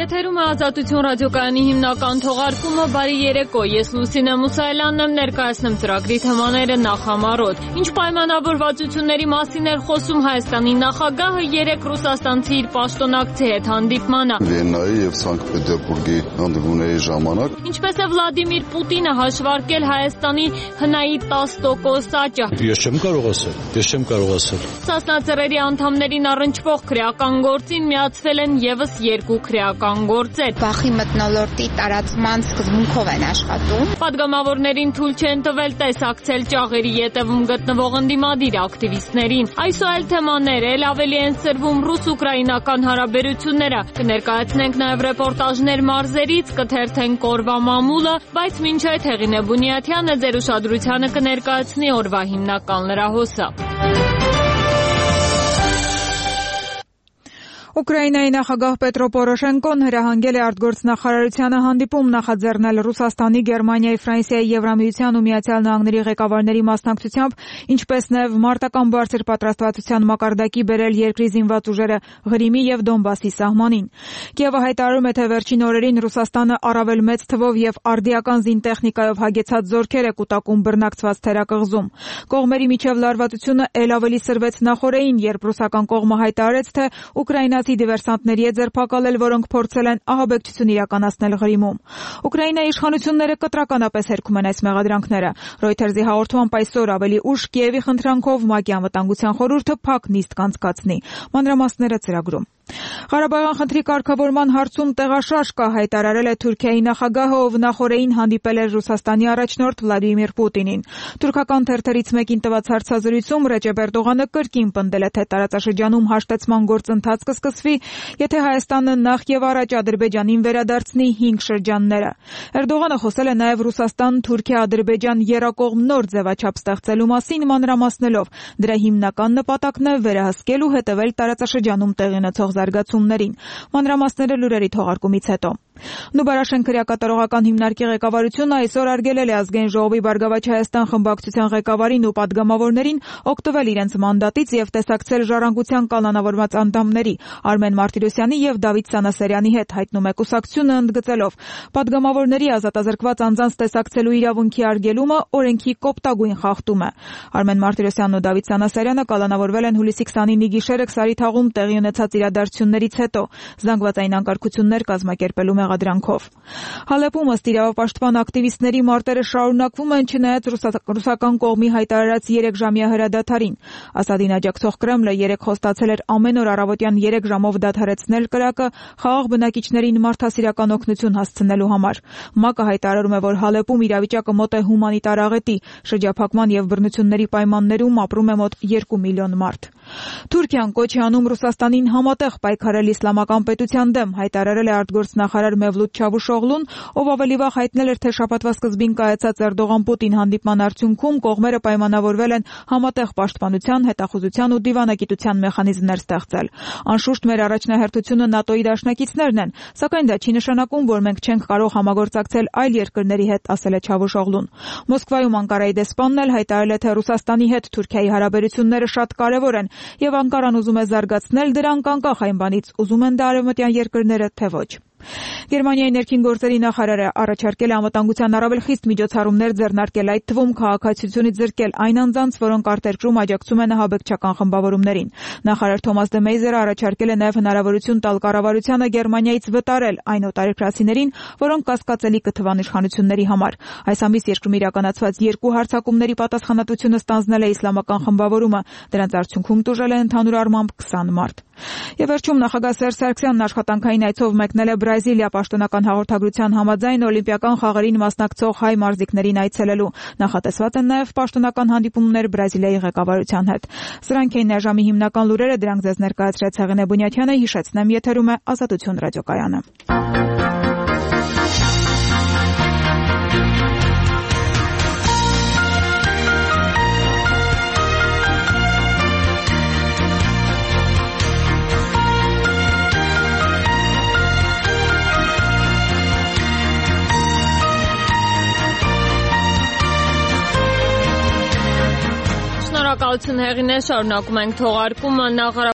Եթերում է Ազատություն ռադիոկայանի հիմնական թողարկումը։ Բարի երեկո, ես Լուսինե Մուսայելյանն եմ, ներկայացնում ծրագրի թեմաները նախամարոտ։ Ինչ պայմանավորվածությունների մասին էր խոսում Հայաստանի նախագահը երեկ ռուսաստանցի իր պաշտոնակցի հետ հանդիպմանը։ Վիեննայի եւ Սանկտ Պետերբուրգի հանդիպումների ժամանակ Ինչպես է Վլադիմիր Պուտինը հաշվարկել Հայաստանի հնայի 10% աճը։ Ես չեմ կարող ասել։ Սասնա ծռերի անդամներին առնչվող քրեական գործին միացվել են եւս 2 քրեական գործեր։ Բախի մթնոլորտի տարածման սկզբունքով են աշխատում։ Պատգամավորներին թույլ չեն տվել տեսակցել ճաղերի ետևում գտնվող ընդդիմադիր ակտիվիստներին։ Այսօր թեմաներ էլ ավելի են սրվում ռուս-ուկրաինական հարաբերությունները։ Կներկայացնենք նաև ռեպորտաժներ մարզերից, կթերթենք օրվա մամուլը, բայց մինչ այդ Հեղինե Բունյաթյանը ձեր ուշադրությանը կներկայացնի օրվա հիմնական լրահոսը։ Ուկրաինայի նախագահ Պետրո Պորոշենկոն հրահանգել է արտգործնախարարությանը հանդիպում նախաձեռնել Ռուսաստանի, Գերմանիայի, Ֆրանսիայի, Եվրամիության ու Միացյալ Նահանգների ղեկավարների մասնակցությամբ, ինչպես նաև մարտական բարձր պատրաստվածության մակարդակի բերել երկրի զինված ուժերը Ղրիմի եւ Դոնբասի սահմանին։ Կիևը հայտարարում է, թե վերջին օրերին Ռուսաստանը առավել մեծ թվով եւ արդիական զինտեխնիկայով հագեցած զորքեր է կուտակում բռնակցված թերակղզում։ Կողմերի միջև լարվածությունը ել ավելի սրվեց նախորդին, երբ ռուսական կողմը հայտարարեց, թե ուկրաինացի դիվերսանտների է ձերբակալել, որոնք փորձել են ահաբեկչություն իրականացնել Ղրիմում։ Ուկրաինայի իշխանությունները կտրականապես հերքում են այս մեղադրանքները։ Ռոյթերզի հաղորդմամբ այսօր ավելի ուշ Կիևի խնդրանքով ՄԱԿ-ի անվտանգության խորհուրդը փակ նիստ կանցկացնի։ Մանրամասները ծրագրում։ Ղարաբաղյան խնդրի կարգավորման հարցում տեղաշարժ կա, հայտարարել է Թուրքիայի նախագահը, ով նախորդին հանդիպել էր Ռուսաստանի առաջնորդ Վլադիմիր Պուտինին։ Թուրքական թերթերից մեկին տված հարցազրույցում Ռեջեփ Էրդողանը կրկին պնդել է, թե տարածաշրջանում հաշտեցման գործընթաց կսկսվի, եթե Հայաստանը նախ եւ առաջ Ադրբեջանին վերադարձնի 5 շրջանները։ Էրդողանը խոսել է նաև Ռուսաստան-Թուրքիա-Ադրբեջան եռակողմ նոր ձևաչափ ստեղծելու մասին, մանրամասնելով դրա հիմնական նպատակն է վերահսկել ու հետևել տարածաշրջանում տեղի ունեցող զարգացումներին։ Մանրամասները լուրերի թողարկումից հետո։ Նուբարաշեն քրեակատարողական հիմնարկի ղեկավարությունը այսօր արգելել է Ազգային ժողովի Բարգավաճ Հայաստան խմբակցության ղեկավարին ու պատգամավորներին օգտվել իրենց մանդատից եւ տեսակցել ժառանգության կանոնավորված անդամների Արմեն Մարտիրոսյանի եւ Դավիթ Սանասարյանի հետ, հայտնում է կուսակցությունը, ընդգծելով. պատգամավորների ազատազրկված անձանց տեսակցելու իրավունքի արգելումը օրենքի կոպտագույն խախտում է։ Արմեն Մարտիրոսյանն ու Դավիթ Սանասարյանը կանոնավորվել են հուլիսի 29-ի գիշերը Քսարիթաղում տեղի ունեցած իրադարձություններից հետո զանգվածային անկարգություններ կազմակերպելու մեղադրանքով։ Հալեպում ըստ իրավապաշտպան ակտիվիստների մարտերը շարունակվում են, չնայած ռուսական կողմի հայտարարած 3-ժամյա հրադադարին։ Ասադին աջակցող Կրեմլը երեկ խոստացել էր ամեն օր առավոտյան 3 ժամով դադարեցնել կրակը խաղաղ բնակիչներին մարդասիրական օգնություն հասցնելու համար։ ՄԱԿ-ը հայտարարում է, որ Հալեպում իրավիճակը մոտ է հումանիտար աղետի, շրջափակման եւ բռնությունների պայմաններում ապրում է մոտ 2 միլիոն մարդ։ Թուրքիան կոչ է անում Ռուսաստանին համատեղ պայքարել իսլամական պետության դեմ, հայտարարել է արտգործնախարար Մևլութ Չավուշօղլուն, ով ավելի վաղ հայտնել էր, թե շաբաթվա սկզբին կայացած Էրդողան-Պուտին հանդիպման արդյունքում կողմերը պայմանավորվել են համատեղ պաշտպանության, հետախուզության ու դիվանագիտության մեխանիզմներ ստեղծել։ Անշուշտ մեր առաջնահերթությունը ՆԱՏՕ-ի դաշնակիցներն են, սակայն դա չի նշանակում, որ մենք չենք կարող համագործակցել այլ երկրների հետ, ասել է Չավուշօղլուն։ Մոսկվայում Անկարայի դեսպանն էլ հայտարարել է, թե Ռուսաստանի հետ Թուրքիայի հարաբերությունները շատ կարևոր են եւ Անկարան ուզում է զարգացնել դրանք անկախ այն բանից, ուզում են դա արևմտյան երկրները, թե ոչ։ Գերմանիայի ներքին գործերի նախարարը առաջարկել է անվտանգության առավել խիստ միջոցառումներ ձեռնարկել, այդ թվում քաղաքացիությունից զրկել այն անձանց, որոնք արտերկրում աջակցում են ահաբեկչական խմբավորումներին։ Նախարար Թոմաս դե Մեյզերը առաջարկել է նաև հնարավորություն տալ կառավարությանը Գերմանիայից վտարել այն օտարերկրացիներին, որոնք կասկածելի կթվան իշխանությունների համար։ Այս ամիս երկրում իրականացված 2 հարձակումների պատասխանատվությունը ստանձնել է իսլամական խմբավորումը, դրանց արդյունքում տուժել է ընդհանուր առմամբ 20 մարդ։ Եվ վերջում նախագահ Սերժ Սարգսյանն աշխատանքային այցով մեկնել է Բրազիլիա, պաշտոնական հաղորդագրության համաձայն օլիմպիական խաղերին մասնակցող հայ մարզիկներին այցելելու։ Նախատեսված են նաև պաշտոնական հանդիպումներ Բրազիլիայի ղեկավարության հետ։ Սրանք էին այժմի հիմնական լուրերը, դրանք ձեզ ներկայացրեց Հեղինե Բունյաթյանը, հիշեցնեմ, եթերում է Ազատություն ռադիոկայանը։ Շնորհակալություն Հեղինե, շարունակում ենք թողարկումը։